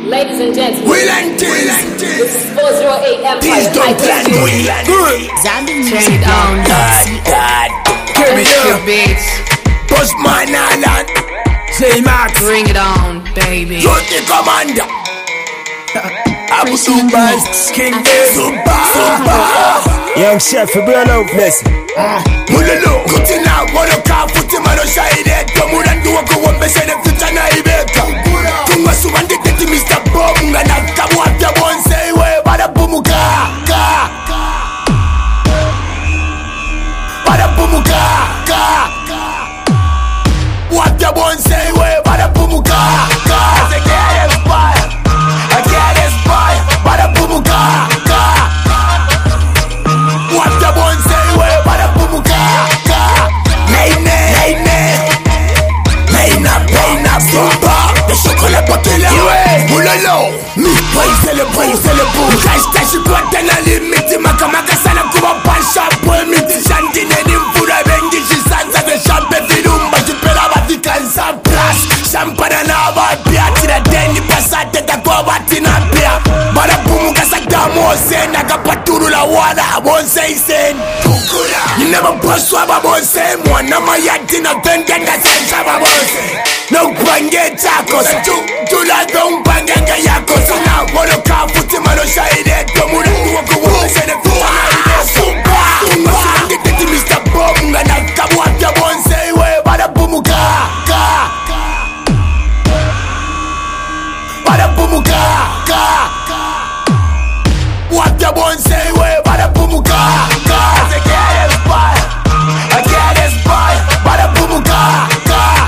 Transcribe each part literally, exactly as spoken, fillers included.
Ladies and gentlemen, we like this. This is four oh eight Empire. Please don't plan we like Good. Zombie music on. God, God. Give me Your up. bitch. Push my island. Say Max. Bring it on, baby. You're the commander. Abu Subas, King Super, Super. Young chef, you bring out blessing. Mulolo, kutina, wano ka futi mano shaide. Tomura nduwa kuwa mbesene futa na ibeka. Tunga subandi teti Mister Bob. Ngana kabu afya bonse we bada bumuka. Ka, bada bumuka. Ka, wafya bonse we bada bumuka. Ka, I can't inspire, I can't inspire. Bada bumuka. Ka, wafya bonse we bada bumuka. Ka, Naine, Naine, Naina, Naina, Super. The chocolat populaire. Mulolo, mi boy c'est le boy, c'est le bout. Hashtag je dois t'en aller, miti makamaka sana kuba pansha boy, miti shandine ni mfura bengi shisanza de champe filumba jipera vatikanza plus. Champana na vapia tira deni pasate takwa vatina pia. Bada bumuka sakdamo sena kapaturu la wada bonse isen. You never brush waba bonse, mwana mayati na vendenda senza babonse. No pange chako, tu tu la don pange yako. Sana wano ka futi mano shaide. Tomura kuwa kuwa sene futa na ide. Super, tunga sumange teti Mister Bob. Ngana kabu afya bonse we bada bumuka. Ka, bada bumuka. Ka, wafya bonse we bada bumuka. Ka, I can't inspire, I can't inspire. Bada bumuka. Ka,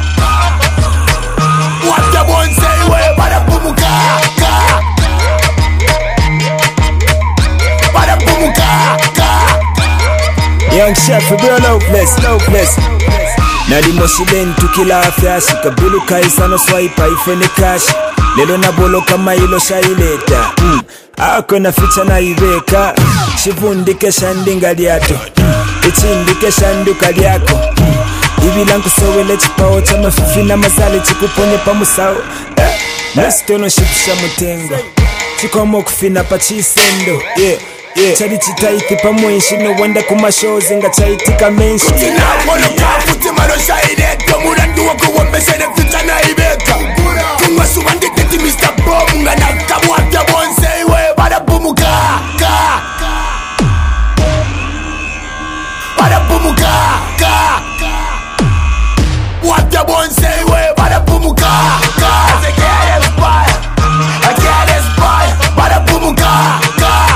wafya bonse we bada bumuka. Ka, bada bumuka. Ka. Young chef, you bring out blessing, out blessing. Nadi moshileni tukila afya shikabilu kaisa no swipe ifene cash. Lelo na bolo kama ilo shaileta. Mm. Ako na ficha na ibeka. Shivundike shandinga liato. Ichindike shanduka liako. Ibilangu sowele chipao cha mafifi na mazali chikuponye pa musao. Eh, nasitono shipisha mutengo. Chikomo kufina pa chisendo. Yeah, yeah. Chari chitaithi pa mwenshi no wanda kumashozi nga chaitika menshi. Kutina wano ka futi mano shaide. Tomura nduwa kuwa mbesene futa na ibeka. Tunga subandi teti Mister Bob. Ngana kabu afya bonse we bada bumuka. Ka, bada bumuka. Ka, wafya bonse we bada bumuka. Ka, I can't inspire, I can't inspire. Bada bumuka. Ka,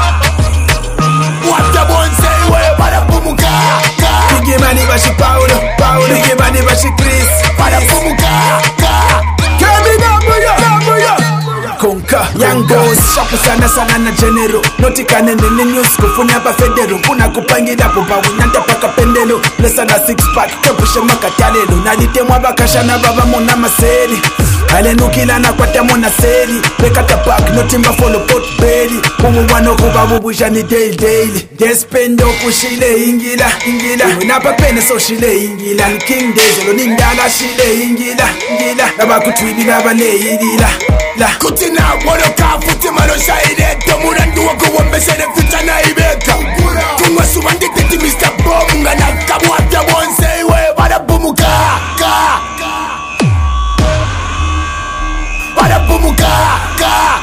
wafya bonse we bada bumuka. Ka, Biggie Manny bashi Paulo, Paulo. Biggie Manny bashi Chris, bada bumuka. Ka, Kevin Abuya, Abuya. Konka, Young Boss, shapu sana sana na general. Notika nene ni news kufunya pa federo. Kuna kupangira popa winyanta paka pendelo. Lesa na six pack, kepushe makatalelo. Nalitemwa bakasha na baba mona maseri. Alenukila na kwate mona seri. Bekata pack, notimba follow pot belly. Mumu wano kubabu bujani daily daily. Despendo kushile ingila, ingila. Napa pene so shile ingila. King Dezo, nindala shile ingila, ingila. Naba kutwibi naba neidila. La kutina wano ka futi mano shaide. Tomura nduwa kuwa mbesene futa na ibeka. Tunga subandi teti Mister Bob. Ngana kabu afya bonse we bada bumuka. Ka, bada bumuka. Ka,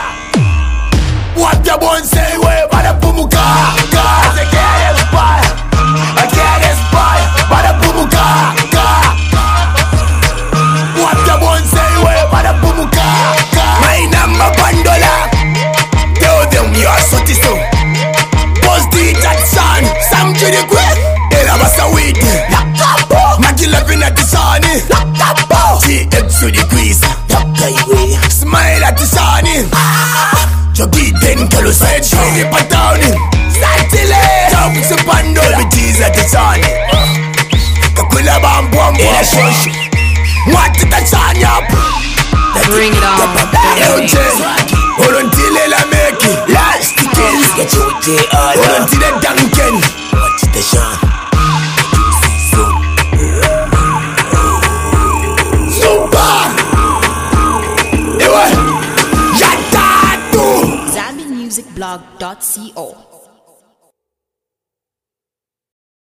wafya bonse we bada bumuka. Ka, I can't inspire, I can't inspire. Bada bumuka. Ka, wafya bonse we bada bumuka. Ka, my number bandola. Tell them you are so so. Post the that son. Sam Judy Gwen. Era basa witi. Lakapo. Magila vina tisani. Lakapo. T X to the quiz. Lakaiwe. Smile at the sunny. Jogi ten kalo side show. Shini patawni. Satile. Talk to bando. Bitis at the sunny. Kakula bambwambo. Era shoshu. Mwati tachani up. Bring it on, baby. Olontile la meki. Last kills. Get you with the other. Olontile Duncan. What's the shot? Super. Ewa. blog dot co.